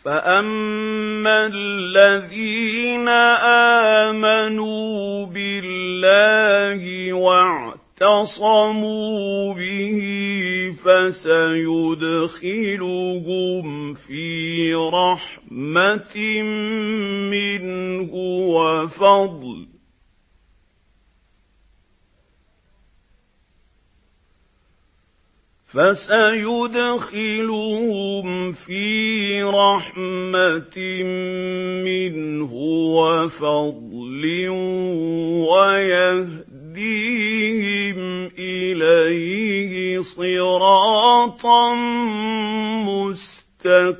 فَأَمَّا الَّذِينَ آمَنُوا بِاللَّهِ وَاعْتَصَمُوا بِهِ فَسَيُدْخِلُهُمْ فِي رَحْمَةٍ مِّنْهُ وَفَضْلٍ وَيَهْدِيهِمْ إِلَيْهِ صِرَاطًا مُّسْتَقِيمًا